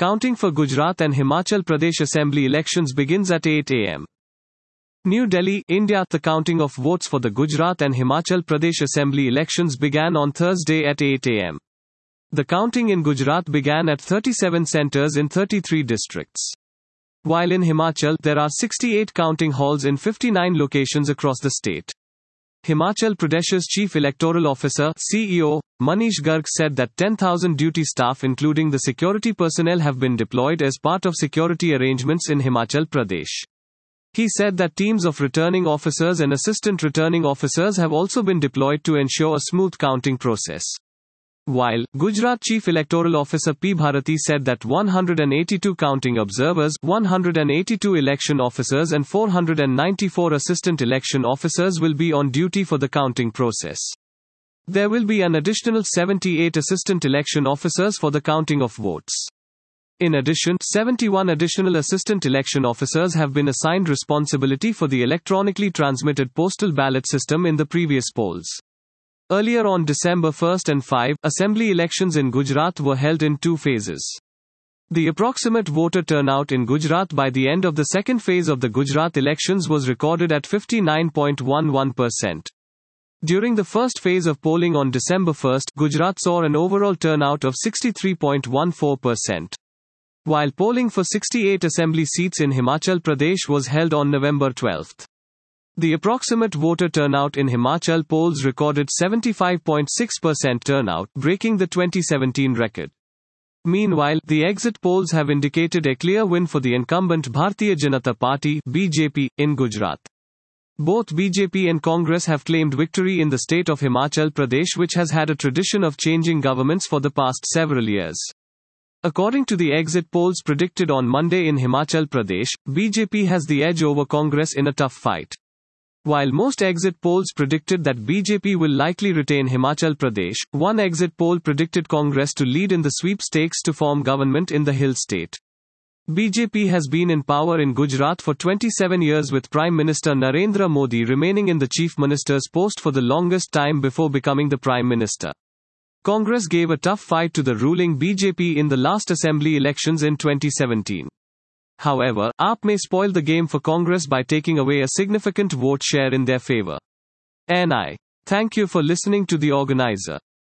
Counting for Gujarat and Himachal Pradesh Assembly elections begins at 8 a.m. New Delhi, India. The counting of votes for the Gujarat and Himachal Pradesh Assembly elections began on Thursday at 8 a.m. The counting in Gujarat began at 37 centres in 33 districts. While in Himachal, there are 68 counting halls in 59 locations across the state. Himachal Pradesh's Chief Electoral Officer (CEO), Manish Garg said that 10,000 duty staff including the security personnel have been deployed as part of security arrangements in Himachal Pradesh. He said that teams of returning officers and assistant returning officers have also been deployed to ensure a smooth counting process. While Gujarat Chief Electoral Officer P. Bharati said that 182 counting observers, 182 election officers and 494 assistant election officers will be on duty for the counting process. There will be an additional 78 assistant election officers for the counting of votes. In addition, 71 additional assistant election officers have been assigned responsibility for the electronically transmitted postal ballot system in the previous polls. Earlier on December 1 and 5, assembly elections in Gujarat were held in two phases. The approximate voter turnout in Gujarat by the end of the second phase of the Gujarat elections was recorded at 59.11%. During the first phase of polling on December 1, Gujarat saw an overall turnout of 63.14%. While polling for 68 assembly seats in Himachal Pradesh was held on November 12. The approximate voter turnout in Himachal polls recorded 75.6% turnout, breaking the 2017 record. Meanwhile, the exit polls have indicated a clear win for the incumbent Bharatiya Janata Party (BJP) in Gujarat. Both BJP and Congress have claimed victory in the state of Himachal Pradesh, which has had a tradition of changing governments for the past several years. According to the exit polls predicted on Monday in Himachal Pradesh, BJP has the edge over Congress in a tough fight. While most exit polls predicted that BJP will likely retain Himachal Pradesh, one exit poll predicted Congress to lead in the sweepstakes to form government in the hill state. BJP has been in power in Gujarat for 27 years, with Prime Minister Narendra Modi remaining in the Chief Minister's post for the longest time before becoming the Prime Minister. Congress gave a tough fight to the ruling BJP in the last assembly elections in 2017. However, AAP may spoil the game for Congress by taking away a significant vote share in their favor. NI. Thank you for listening to the organizer.